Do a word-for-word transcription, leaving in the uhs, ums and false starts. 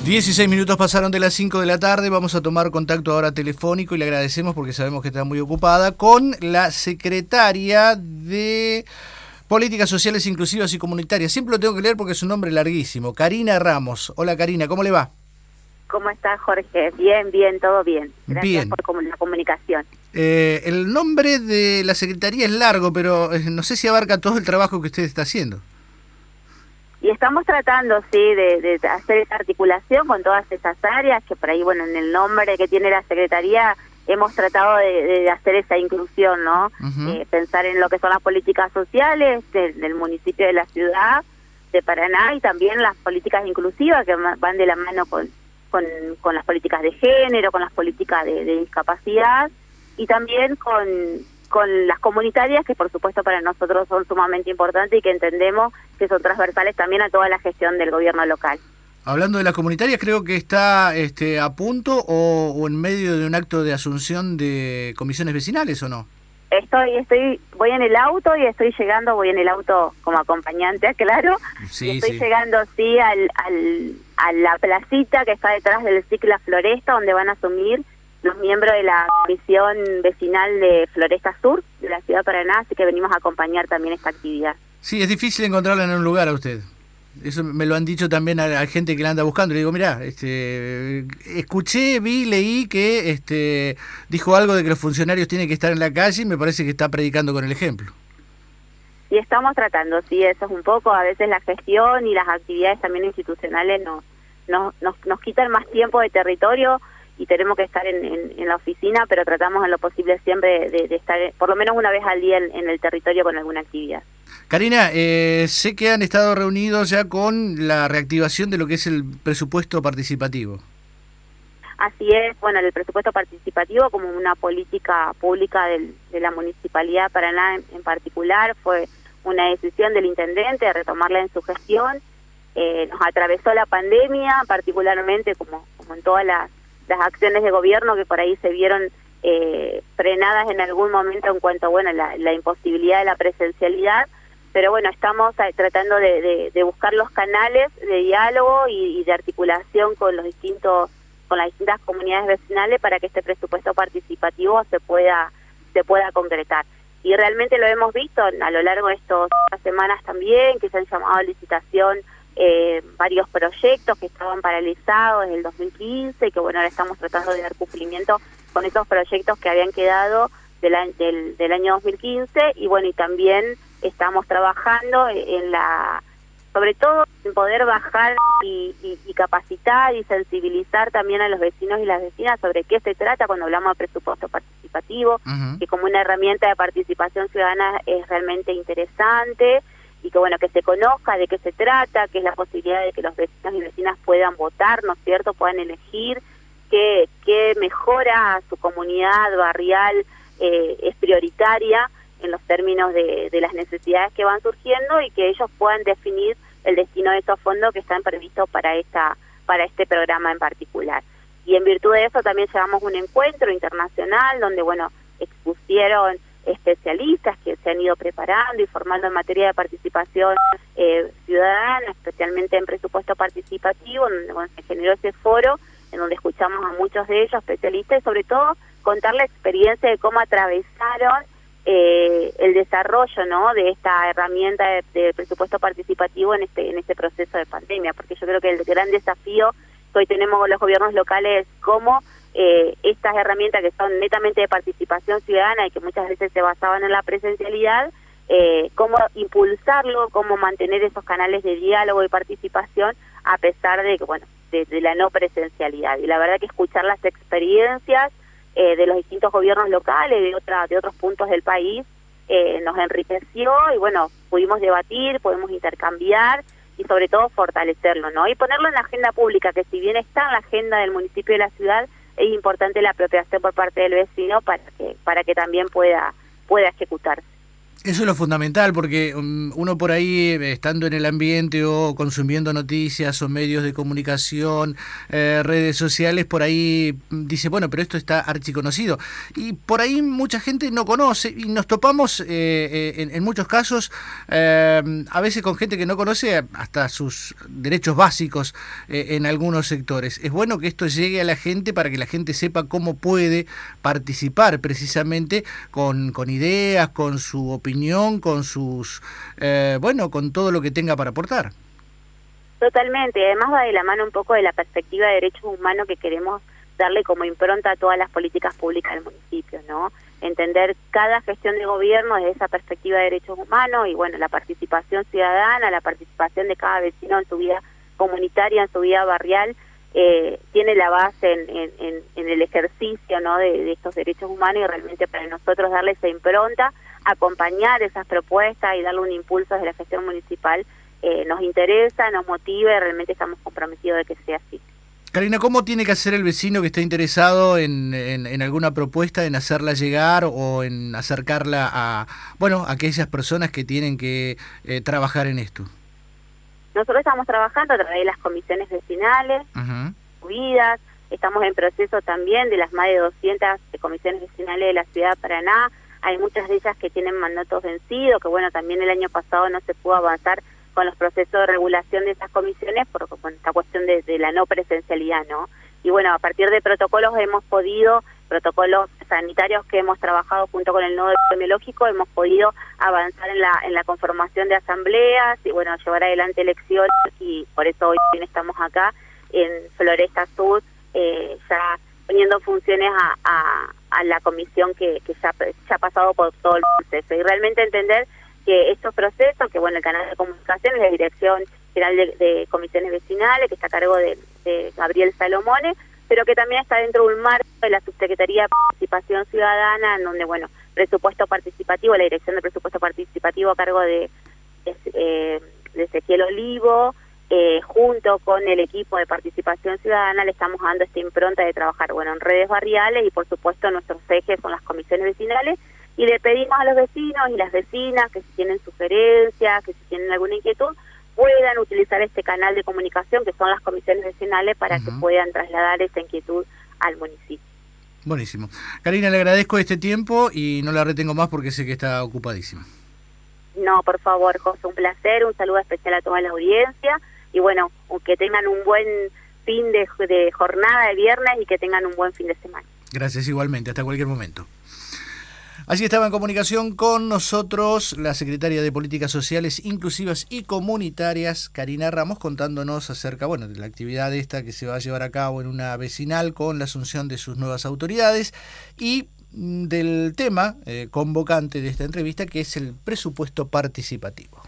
dieciséis minutos pasaron de las cinco de la tarde, vamos a tomar contacto ahora telefónico y le agradecemos porque sabemos que está muy ocupada con la secretaria de Políticas Sociales Inclusivas y Comunitarias. Siempre lo tengo que leer porque es un nombre larguísimo. Karina Ramos. Hola Karina, ¿cómo le va? ¿Cómo estás, Jorge? Bien, bien, todo bien. Gracias bien. por la comunicación. Eh, el nombre de la secretaría es largo, pero eh, no sé si abarca todo el trabajo que usted está haciendo. Y estamos tratando, sí, de, de hacer esa articulación con todas esas áreas, que por ahí, bueno, en el nombre que tiene la Secretaría hemos tratado de, de hacer esa inclusión, ¿no? Uh-huh. eh, pensar en lo que son las políticas sociales de, del municipio de la ciudad de Paraná y también las políticas inclusivas que van de la mano con, con, con las políticas de género, con las políticas de, de discapacidad y también con... con las comunitarias, que por supuesto para nosotros son sumamente importantes y que entendemos que son transversales también a toda la gestión del gobierno local. Hablando de las comunitarias, creo que está este, a punto o, o en medio de un acto de asunción de comisiones vecinales, ¿o no? Estoy, estoy, voy en el auto y estoy llegando, voy en el auto como acompañante, claro, sí, y estoy sí. llegando, sí, al, al, a la placita que está detrás del Cicla Floresta, donde van a asumir los miembros de la Comisión Vecinal de Floresta Sur de la Ciudad de Paraná, así que venimos a acompañar también esta actividad. Sí, es difícil encontrarla en un lugar a usted. Eso me lo han dicho también a, a gente que la anda buscando. Le digo, mirá, este, escuché, vi, leí que este, dijo algo de que los funcionarios tienen que estar en la calle y me parece que está predicando con el ejemplo. Y estamos tratando, sí, eso es un poco, a veces la gestión y las actividades también institucionales nos, nos, nos, nos quitan más tiempo de territorio y tenemos que estar en, en, en la oficina, pero tratamos en lo posible siempre de, de estar por lo menos una vez al día en, en el territorio con alguna actividad. Karina, eh, sé que han estado reunidos ya con la reactivación de lo que es el presupuesto participativo. Así es, bueno, el presupuesto participativo como una política pública del, de la Municipalidad de Paraná en, en particular, fue una decisión del intendente de retomarla en su gestión. Eh, nos atravesó la pandemia, particularmente como, como en todas las las acciones de gobierno que por ahí se vieron eh, frenadas en algún momento en cuanto a bueno, la, la imposibilidad de la presencialidad, pero bueno, estamos tratando de, de, de buscar los canales de diálogo y, y de articulación con los distintos, con las distintas comunidades vecinales para que este presupuesto participativo se pueda, se pueda concretar. Y realmente lo hemos visto a lo largo de estas semanas también, que se han llamado a licitación Eh, varios proyectos que estaban paralizados desde el dos mil quince y que bueno, ahora estamos tratando de dar cumplimiento con esos proyectos que habían quedado del, del, del año dos mil quince y bueno, y también estamos trabajando en la, sobre todo en poder bajar y, y, y capacitar y sensibilizar también a los vecinos y las vecinas sobre qué se trata cuando hablamos de presupuesto participativo, uh-huh. que como una herramienta de participación ciudadana es realmente interesante y que bueno, que se conozca de qué se trata, que es la posibilidad de que los vecinos y vecinas puedan votar, ¿no es cierto?, puedan elegir qué, qué mejora a su comunidad barrial eh, es prioritaria en los términos de, de las necesidades que van surgiendo y que ellos puedan definir el destino de estos fondos que están previstos para esta para este programa en particular. Y en virtud de eso también llevamos un encuentro internacional donde, bueno, expusieron especialistas que se han ido preparando y formando en materia de participación eh, ciudadana, especialmente en presupuesto participativo, en donde bueno, se generó ese foro, en donde escuchamos a muchos de ellos, especialistas, y sobre todo contar la experiencia de cómo atravesaron eh, el desarrollo, ¿no?, de esta herramienta de, de presupuesto participativo en este, en este proceso de pandemia, porque yo creo que el gran desafío que hoy tenemos con los gobiernos locales es cómo Eh, estas herramientas que son netamente de participación ciudadana y que muchas veces se basaban en la presencialidad, eh, cómo impulsarlo, cómo mantener esos canales de diálogo y participación a pesar de, bueno, de, de la no presencialidad. Y la verdad que escuchar las experiencias eh, de los distintos gobiernos locales, de, otra, de otros puntos del país, eh, nos enriqueció y bueno, pudimos debatir, podemos intercambiar y sobre todo fortalecerlo, ¿no? Y ponerlo en la agenda pública, que si bien está en la agenda del municipio de la ciudad, es importante la apropiación por parte del vecino para que para que también pueda pueda ejecutarse. Eso es lo fundamental, porque um, uno por ahí, eh, estando en el ambiente o consumiendo noticias o medios de comunicación, eh, redes sociales, por ahí mm, dice, bueno, pero esto está archiconocido. Y por ahí mucha gente no conoce y nos topamos eh, eh, en, en muchos casos, eh, a veces con gente que no conoce hasta sus derechos básicos eh, en algunos sectores. Es bueno que esto llegue a la gente para que la gente sepa cómo puede participar precisamente con, con ideas, con su opinión, con sus, eh, bueno, con todo lo que tenga para aportar. Totalmente, además va de la mano un poco de la perspectiva de derechos humanos que queremos darle como impronta a todas las políticas públicas del municipio, ¿no? Entender cada gestión de gobierno desde esa perspectiva de derechos humanos y, bueno, la participación ciudadana, la participación de cada vecino en su vida comunitaria, en su vida barrial, eh, tiene la base en, en, en, en el ejercicio, ¿no?, de, de estos derechos humanos, y realmente para nosotros darle esa impronta, acompañar esas propuestas y darle un impulso desde la gestión municipal, eh, nos interesa, nos motiva y realmente estamos comprometidos de que sea así. Karina, ¿cómo tiene que hacer el vecino que está interesado en, en, en alguna propuesta, en hacerla llegar o en acercarla a, bueno, a aquellas personas que tienen que eh, trabajar en esto? Nosotros estamos trabajando a través de las comisiones vecinales, Uh-huh. subidas, estamos en proceso también de las más de doscientas comisiones vecinales de la ciudad de Paraná. Hay muchas de ellas que tienen mandatos vencidos, que bueno, también el año pasado no se pudo avanzar con los procesos de regulación de esas comisiones por, por esta cuestión de, de la no presencialidad, ¿no? Y bueno, a partir de protocolos hemos podido, protocolos sanitarios que hemos trabajado junto con el nodo epidemiológico, hemos podido avanzar en la en la conformación de asambleas y bueno, llevar adelante elecciones, y por eso hoy también estamos acá en Floresta Sur, eh, ya poniendo funciones a, a, a la comisión que, que ya, ya ha pasado por todo el proceso. Y realmente entender que estos procesos, que bueno, el canal de comunicación es la Dirección General de, de Comisiones Vecinales, que está a cargo de, de Gabriel Salomone, pero que también está dentro de un marco de la Subsecretaría de Participación Ciudadana, en donde, bueno, presupuesto participativo, la Dirección de Presupuesto Participativo a cargo de, de, eh, de Ezequiel Olivo, eh, junto con el equipo de Participación Ciudadana, le estamos dando esta impronta de trabajar, bueno, en redes barriales, y por supuesto nuestros ejes son las comisiones vecinales, y le pedimos a los vecinos y las vecinas que si tienen sugerencias, que si tienen alguna inquietud, puedan utilizar este canal de comunicación que son las comisiones vecinales para uh-huh. que puedan trasladar esa inquietud al municipio. Buenísimo. Karina, le agradezco este tiempo y no la retengo más porque sé que está ocupadísima. No, por favor, José, un placer, un saludo especial a toda la audiencia y bueno, que tengan un buen fin de, de jornada de viernes y que tengan un buen fin de semana. Gracias igualmente, hasta cualquier momento. Así estaba en comunicación con nosotros la secretaria de Políticas Sociales Inclusivas y Comunitarias, Karina Ramos, contándonos acerca, bueno, de la actividad esta que se va a llevar a cabo en una vecinal con la asunción de sus nuevas autoridades y del tema eh, convocante de esta entrevista, que es el presupuesto participativo.